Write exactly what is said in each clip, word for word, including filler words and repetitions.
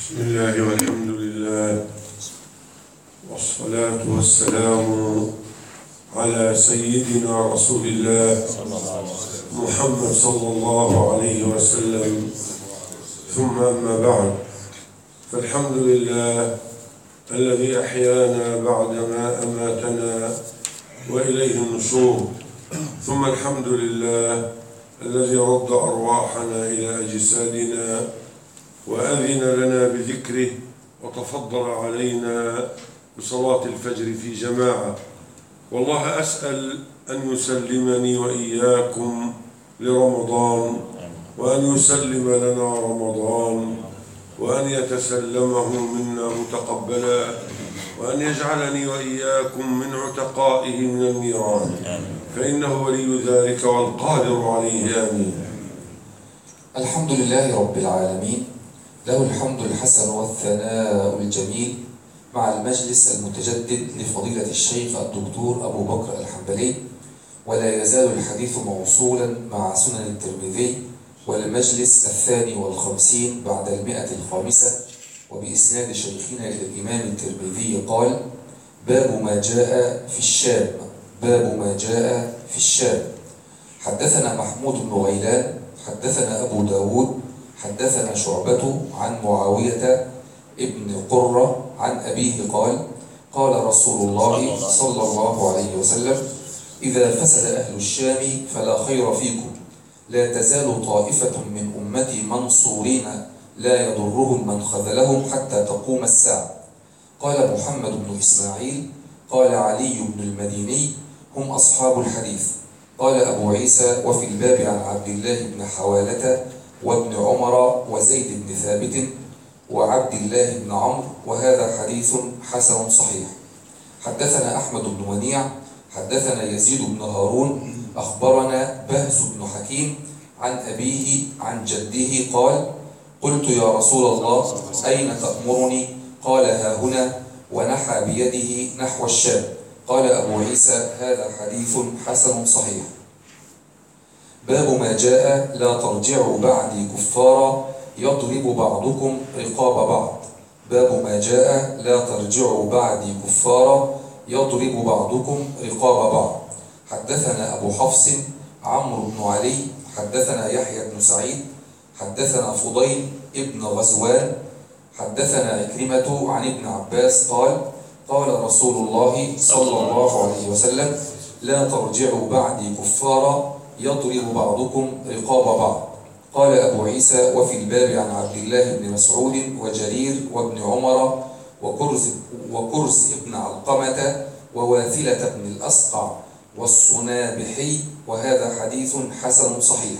بسم الله والحمد لله والصلاة والسلام على سيدنا رسول الله محمد صلى الله عليه وسلم، ثم أما بعد، فالحمد لله الذي أحيانا بعدما أماتنا وإليه النشور، ثم الحمد لله الذي رد أرواحنا إلى أجسادنا وأذن لنا بذكره وتفضل علينا بصلاة الفجر في جماعة. والله أسأل أن يسلمني وإياكم لرمضان، وأن يسلم لنا رمضان، وأن يتسلمه منا متقبلا، وأن يجعلني وإياكم من عتقائه من النيران، فإنه ولي ذلك والقادر عليه. آمين. الحمد لله رب العالمين، له الحمد الحسن والثناء الجميل، مع المجلس المتجدد لفضيلة الشيخ الدكتور أبو بكر الحنبلي، ولا يزال الحديث موصولا مع سنن الترمذي، والمجلس الثاني والخمسين بعد المئة الخامسة، وبإسناد شيخنا إلى الإمام الترمذي قال: باب ما جاء في الشام. باب ما جاء في الشام. حدثنا محمود بن غيلان حدثنا أبو داود حدثنا شعبة عن معاوية ابن قرة عن أبيه قال: قال رسول الله صلى الله عليه وسلم: إذا فسد أهل الشام فلا خير فيكم، لا تزال طائفة من أمتي منصورين لا يضرهم من خذلهم حتى تقوم الساعة. قال محمد بن إسماعيل: قال علي بن المديني: هم أصحاب الحديث. قال أبو عيسى: وفي الباب عن عبد الله بن حوالة وابن عمر وزيد بن ثابت وعبد الله بن عمرو، وهذا حديث حسن صحيح. حدثنا أحمد بن منيع حدثنا يزيد بن هارون أخبرنا بهز بن حكيم عن أبيه عن جده قال: قلت يا رسول الله أين تأمرني؟ قال: ها هنا، ونحى بيده نحو الشام. قال أبو عيسى: هذا حديث حسن صحيح. باب ما جاء لا ترجعوا بعدي كفارا يضرب بعضكم رقاب بعض. باب ما جاء لا ترجعوا بعدي كفارا يضرب بعضكم رقاب بعض. حدثنا أبو حفص عمرو بن علي حدثنا يحيى بن سعيد حدثنا فضيل ابن غزوان حدثنا عكرمة عن ابن عباس قال: قال رسول الله صلى الله عليه وسلم: لا ترجعوا بعدي كفارا يضرب بعضكم رقاب بعض. قال أبو عيسى: وفي الباب عن عبد الله بن مسعود وجرير وابن عمر وكرز, وكرز ابن علقمة وواثلة بن الأسقع والصنابحي، وهذا حديث حسن صحيح.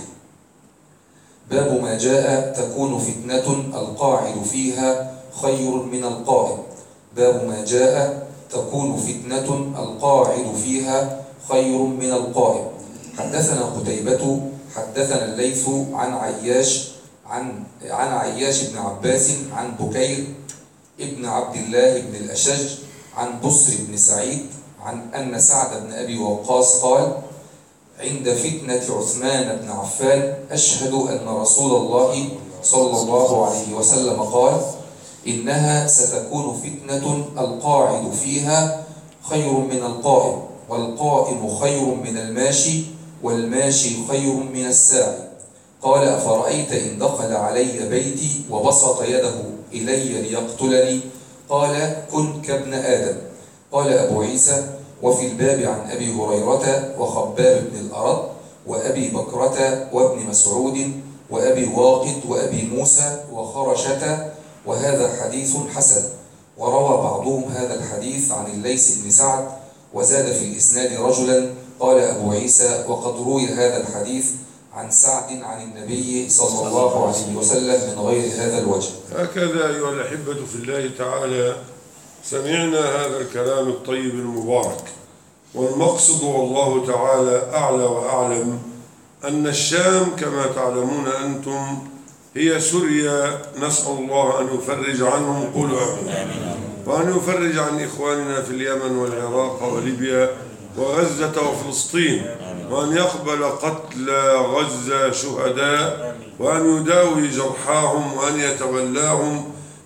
باب ما جاء تكون فتنة القاعد فيها خير من القائم. باب ما جاء تكون فتنة القاعد فيها خير من القائم. حدثنا قتيبة حدثنا الليث عن عياش عن عن عياش بن عباس عن بكير ابن عبد الله بن الأشج عن بصر بن سعيد عن أن سعد بن أبي وقاص قال: عند فتنة عثمان بن عفان أشهد أن رسول الله صلى الله عليه وسلم قال: إنها ستكون فتنة القاعد فيها خير من القائم، والقائم خير من الماشي، والماشي خير من الساعي. قال: أفرأيت إن دخل علي بيتي وبسط يده إلي ليقتلني؟ قال: كن كابن آدم. قال أبو عيسى: وفي الباب عن أبي هريرة وخباب بن الأرد وأبي بكرة وابن مسعود وأبي واقد وأبي موسى وخرشة، وهذا حديث حسن. وروى بعضهم هذا الحديث عن الليث بن سعد، وزاد في الإسناد رجلا. قال أبو عيسى: وقد روي هذا الحديث عن سعد عن النبي صلى الله عليه وسلم من غير هذا الوجه. هكذا أيها الأحبة في الله تعالى، سمعنا هذا الكلام الطيب المبارك، والمقصد والله تعالى أعلى وأعلم أن الشام كما تعلمون أنتم هي سوريا. نسأل الله أن يفرج عنهم، قولوا آمين، وأن يفرج عن إخواننا في اليمن والعراق وليبيا وغزة وفلسطين، وأن يقبل قتل غزة شهداء، وأن يداوي جرحاهم، وأن يتولاهم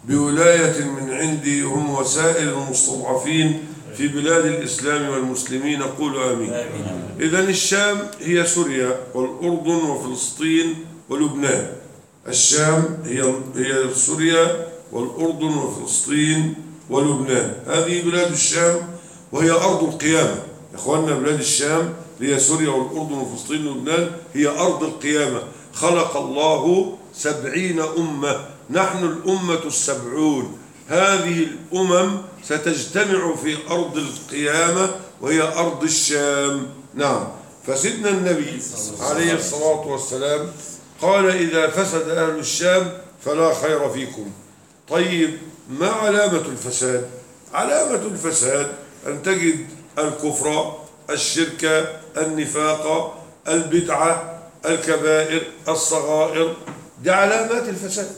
بولاية من عندي هم وسائر المستضعفين في بلاد الإسلام والمسلمين. قولوا آمين. إذن الشام هي سوريا والأردن وفلسطين ولبنان. الشام هي هي سوريا والأردن وفلسطين ولبنان، هذه بلاد الشام وهي أرض القيامة. يا إخواننا، بلاد الشام هي سوريا والأردن وفلسطين ولبنان هي أرض القيامة. خلق الله سبعين أمة، نحن الأمة السبعون. هذه الأمم ستجتمع في أرض القيامة وهي أرض الشام. نعم. فسيدنا النبي عليه الصلاة والسلام قال: إذا فسد أهل الشام فلا خير فيكم. طيب، ما علامة الفساد؟ علامة الفساد أن تجد الكفر، الشرك، النفاق، البدعة، الكبائر، الصغائر، دي علامات الفساد.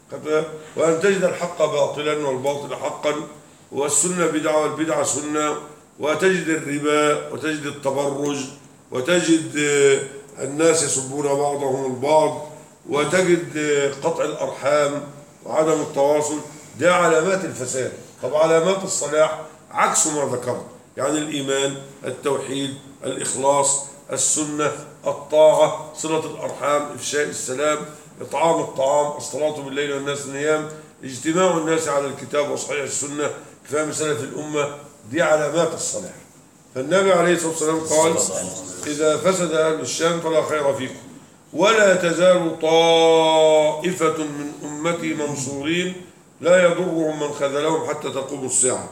وأن تجد الحق باطلا والباطل حقا، والسنة بدعة والبدعة سنة، وتجد الربا، وتجد التبرج، وتجد الناس يسبون بعضهم البعض، وتجد قطع الأرحام وعدم التواصل. ده علامات الفساد. طب علامات الصلاح عكس ما ذكرت، يعني الإيمان، التوحيد، الإخلاص، السنة، الطاعة، صلة الأرحام، إفشاء السلام، إطعام الطعام، الصلاة بالليل والناس نيام، اجتماع الناس على الكتاب وصحيح السنة، فهم سلف الأمة. دي علامات الصلاح. فالنبي عليه الصلاة والسلام قال: إذا فسد أهل الشام فلا خير فيكم، ولا تزال طائفة من أمتي منصورين لا يضرهم من خذلهم حتى تقوم الساعة.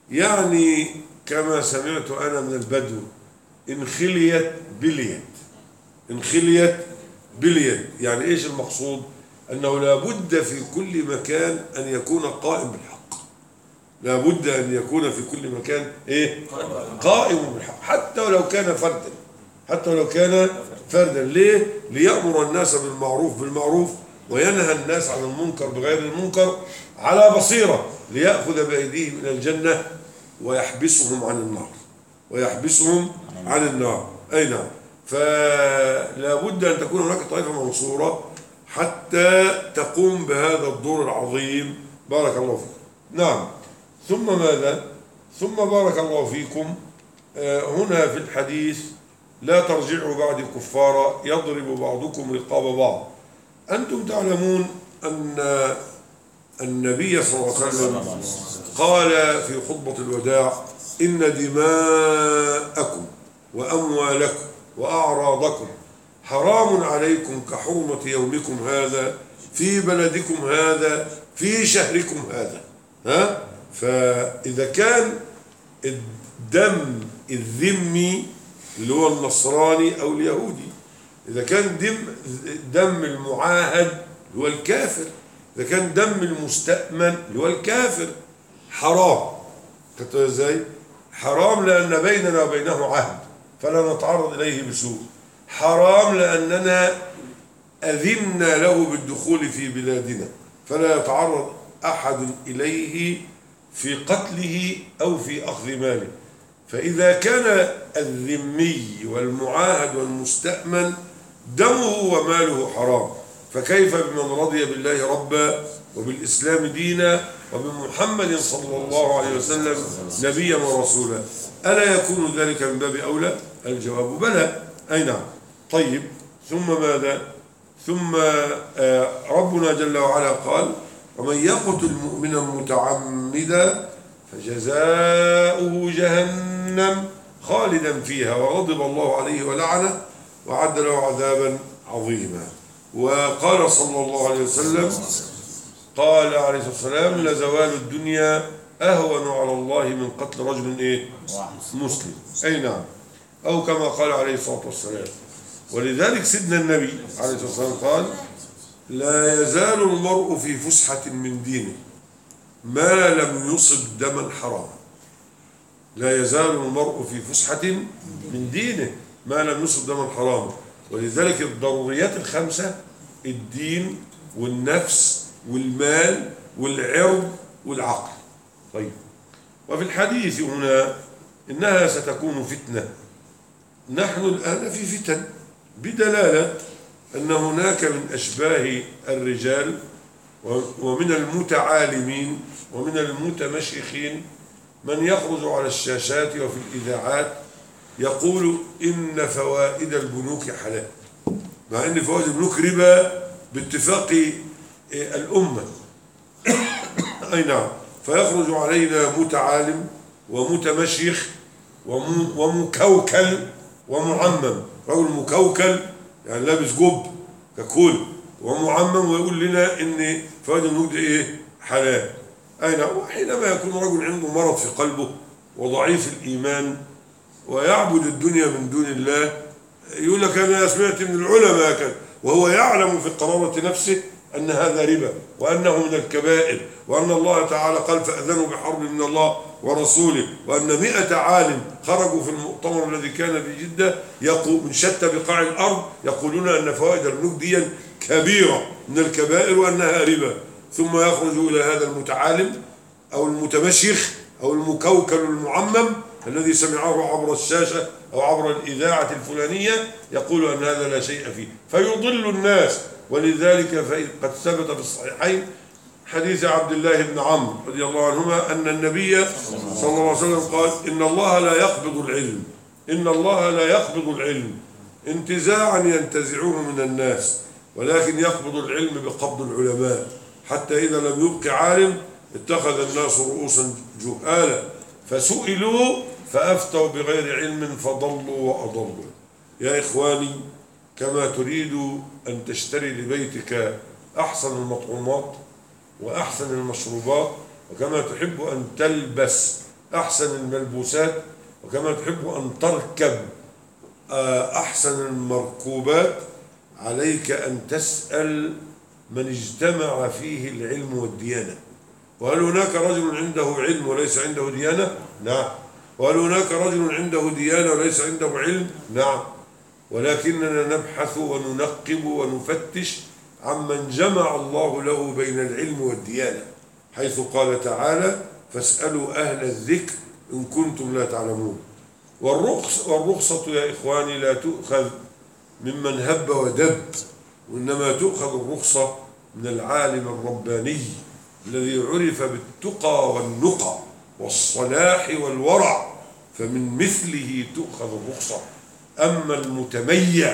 يعني كما سمعت أنا من البدو: إن خليت بليت، إن خليت بليت. يعني إيش المقصود؟ أنه لابد في كل مكان أن يكون قائم بالحق. لابد أن يكون في كل مكان إيه؟ قائم بالحق، حتى ولو كان فردا، حتى ولو كان فردا. ليه؟ ليأمر الناس بالمعروف بالمعروف وينهى الناس عن المنكر بغير المنكر على بصيرة، ليأخذ بأيديهم إلى الجنة ويحبسهم عن النار، ويحبسهم عن النار. أي نعم. فلا بد أن تكون هناك طائفة منصورة حتى تقوم بهذا الدور العظيم. بارك الله فيكم. نعم. ثم ماذا؟ ثم بارك الله فيكم هنا في الحديث: لا ترجعوا بعد كفارا يضرب بعضكم رقاب بعض. أنتم تعلمون أن النبي صلى الله عليه وسلم قال في خطبة الوداع: إن دماءكم وأموالكم وأعراضكم حرام عليكم كحرمة يومكم هذا في بلدكم هذا في شهركم هذا. ها؟ فإذا كان الدم الذمي اللي هو النصراني أو اليهودي، إذا كان دم دم المعاهد اللي هو الكافر، إذا كان دم المستأمن اللي هو الكافر حرام. كنت ازاي؟ حرام لأن بيننا وبينه عهد فلا نتعرض إليه بسوء. حرام لأننا أذنا له بالدخول في بلادنا فلا يتعرض أحد إليه في قتله أو في أخذ ماله. فإذا كان الذمي والمعاهد والمستأمن دمه وماله حرام، فكيف بمن رضي بالله ربا وبالإسلام دينا وبمحمد صلى الله عليه وسلم نبيا ورسولا؟ ألا يكون ذلك من باب أولى؟ الجواب بلى. أي نعم. طيب، ثم ماذا؟ ثم ربنا جل وعلا قال: ومن يقتل مؤمنا متعمدا فجزاؤه جهنم خالدا فيها وغضب الله عليه ولعنه وأعد له عذابا عظيما. وقال صلى الله عليه وسلم، قال عليه الصلاة والسلام: لزوال الدنيا أهون على الله من قتل رجل إيه؟ مسلم. أي نعم. أو كما قال عليه الصلاة والسلام. ولذلك سيدنا النبي عليه الصلاة والسلام قال: لا يزال المرء في فسحة من دينه ما لم يصب دما حراما. لا يزال المرء في فسحة من دينه ما لم يصب دما حراما. ولذلك الضروريات الخمسة: الدين والنفس والمال والعرض والعقل. طيب، وفي الحديث هنا إنها ستكون فتنة. نحن الآن في فتن، بدلالة أن هناك من أشباه الرجال ومن المتعالمين ومن المتمشيخين من يخرج على الشاشات وفي الإذاعات يقول إن فوائد البنوك حلال، مع إن فوائد البنوك ربا باتفاق الأمة. أي نعم. فيخرج علينا متعالم ومتمشيخ ومكوكل ومعمم، رجل مكوكل يعني لابس جب ككل ومعمم، ويقول لنا ان فوائد البنوك دي ايه؟ حلال. اي نعم. وحينما يكون رجل عنده مرض في قلبه وضعيف الايمان ويعبد الدنيا من دون الله يقول لك انا سمعت من العلماء كذا، وهو يعلم في قرارة نفسه ان هذا ربا وانه من الكبائر، وان الله تعالى قال فاذنوا بحرب من الله ورسوله، وان مئة عالم خرجوا في المؤتمر الذي كان في جده يقول من شتى بقاع الارض يقولون ان فوائد البنوك دي كبيره من الكبائر وانها ربا، ثم يخرج الى هذا المتعالم او المتمشيخ او المكوكل المعمم الذي سمعه عبر الشاشه او عبر الاذاعه الفلانيه يقول ان هذا لا شيء فيه فيضل الناس. ولذلك قد ثبت في الصحيحين حديث عبد الله بن عمرو رضي الله عنهما أن النبي صلى الله عليه وسلم قال إن الله لا يقبض العلم إن الله لا يقبض العلم انتزاعا ينتزعوه من الناس، ولكن يقبض العلم بقبض العلماء، حتى إذا لم يبق عالم اتخذ الناس رؤوسا جهالا فسئلوا فأفتوا بغير علم فضلوا وأضلوا. يا إخواني، كما تريد أن تشتري لبيتك أحسن المطعومات وأحسن المشروبات، وكما تحب أن تلبس أحسن الملبوسات، وكما تحب أن تركب أحسن المركوبات، عليك أن تسأل من اجتمع فيه العلم والديانة. وهل هناك رجل عنده علم وليس عنده ديانة؟ نعم. وهل هناك رجل عنده ديانة وليس عنده علم؟ نعم. ولكننا نبحث وننقب ونفتش عمن جمع الله له بين العلم والديانة، حيث قال تعالى فاسألوا أهل الذكر إن كنتم لا تعلمون. والرخص والرخصة يا إخواني لا تؤخذ ممن هب ودب، وإنما تؤخذ الرخصة من العالم الرباني الذي عرف بالتقى والنقى والصلاح والورع، فمن مثله تؤخذ الرخصة. أما المتميع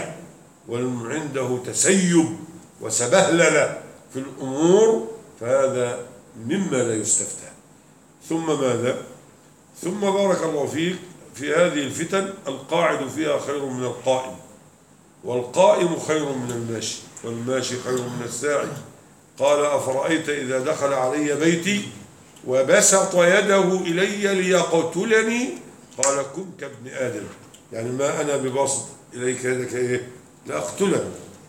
وعنده تسيب وسبهلل في الأمور فهذا مما لا يستفتى. ثم ماذا؟ ثم بارك الله فيك، في هذه الفتن القاعد فيها خير من القائم، والقائم خير من الماشي، والماشي خير من الساعي. قال أفرأيت إذا دخل علي بيتي وبسط يده إلي ليقتلني قال كن كابن آدم، يعني ما أنا بباسط إليك يدك إيه؟ لأقتلك،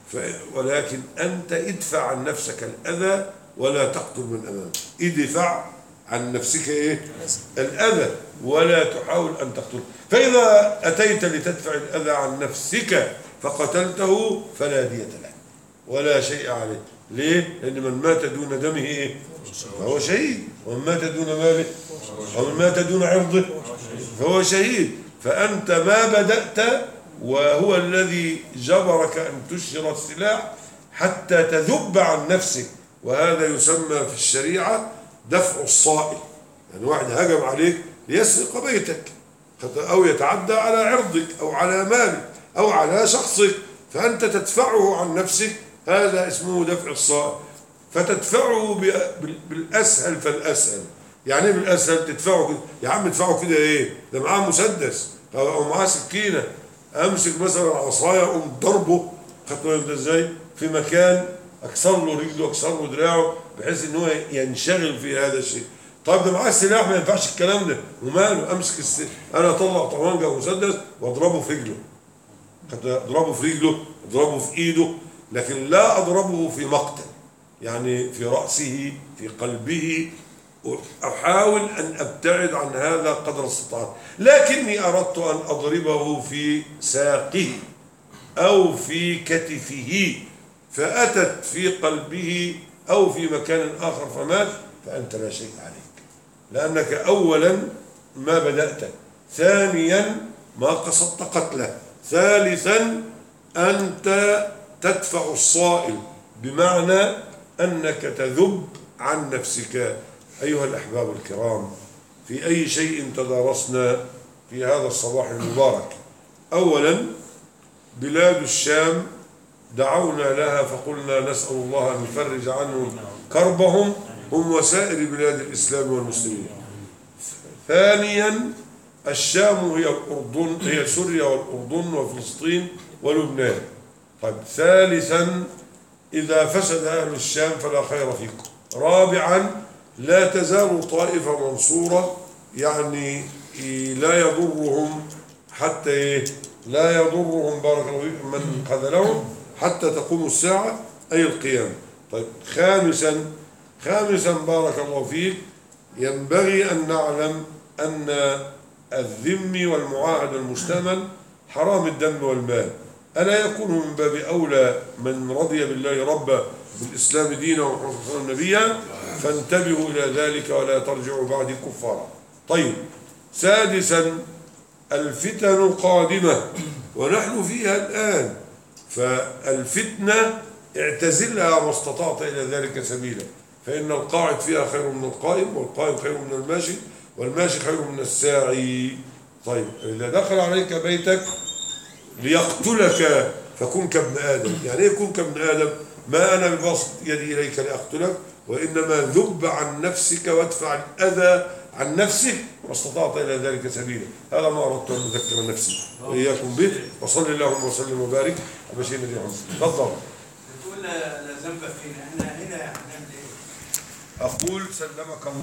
ولكن أنت ادفع عن نفسك الأذى ولا تقتل من أمامك. ادفع عن نفسك إيه؟ الأذى ولا تحاول أن تقتل. فإذا أتيت لتدفع الأذى عن نفسك فقتلته فلا دية له ولا شيء عليه. ليه؟ لأن من مات دون دمه إيه؟ فهو شهيد، ومن مات دون ماله ومن مات دون عرضه فهو شهيد. فأنت ما بدأت، وهو الذي جبرك أن تشهر السلاح حتى تذب عن نفسك، وهذا يسمى في الشريعة دفع الصائل. يعني واحد هجم عليك ليسرق بيتك أو يتعدى على عرضك أو على مالك أو على شخصك، فأنت تدفعه عن نفسك، هذا اسمه دفع الصائل. فتدفعه بالأسهل فالأسهل. يعني بالأسهل تدفعه كده، يا عم ادفعه كده إيه؟ ده معاه مسدس أو معاه سكينة، امسك مثلا عصايه اقوم ضربه، خدت بالك ازاي؟ في مكان اكسر له رجله اكسر له دراعه بحيث ان هو ينشغل في هذا الشيء. طيب ده معاه سلاح ما ينفعش الكلام ده، وماله؟ امسك السلاح انا اطلع طبنجه ومسدس واضربه في رجله، اضربه في رجله اضربه في ايده، لكن لا اضربه في مقتل، يعني في راسه في قلبه. أحاول أن أبتعد عن هذا قدر استطاعتي، لكني أردت أن أضربه في ساقه أو في كتفه فأتت في قلبه أو في مكان آخر فمات، فأنت لا شيء عليك، لأنك أولا ما بدأت، ثانيا ما قصدت قتله، ثالثا أنت تدفع الصائل، بمعنى أنك تذب عن نفسك. أيها الأحباب الكرام، في أي شيء تدارسنا في هذا الصباح المبارك؟ أولا، بلاد الشام دعونا لها فقلنا نسأل الله أن يفرج عنهم كربهم هم وسائر بلاد الإسلام والمسلمين. ثانيا، الشام هي الأردن، هي سوريا والأردن وفلسطين ولبنان. طيب، ثالثا، إذا فسد أهل الشام فلا خير فيكم. رابعا، لا تزال طائفة منصورة، يعني لا يضرهم حتى إيه؟ لا يضرهم بارك الله فيكم من خذلهم حتى تقوم الساعة، أي القيامة. طيب، خامسا خامسا بارك الله فيك، ينبغي أن نعلم أن الذمي والمعاهد المستأمن حرام الدم والمال. ألا يكون من باب أولى من رضي بالله ربا بالإسلام دينا ومحمد نبيا؟ فانتبهوا إلى ذلك ولا ترجعوا بعد كفارا. طيب، سادسا، الفتن قادمة ونحن فيها الآن، فالفتنة اعتزلها ما استطعت إلى ذلك سبيلا، فإن القاعد فيها خير من القائم، والقائم خير من الماشي، والماشي خير من الساعي. طيب، إذا دخل عليك بيتك ليقتلك فكن كابن آدم. يعني إيه كن كابن آدم؟ ما أنا ببسط يدي إليك لأقتلك، وإنما ذب عن نفسك وادفع الأذى عن نفسك ما استطعت إلى ذلك سبيلا. هذا ما أردت أن أذكر نفسي وإياكم به، وصلي اللهم وسلم وبارك على بشير النبي محمد. تفضل. بتقول لا ذنب فينا، احنا هنا هنعمل ايه؟ أقول سلمك الله.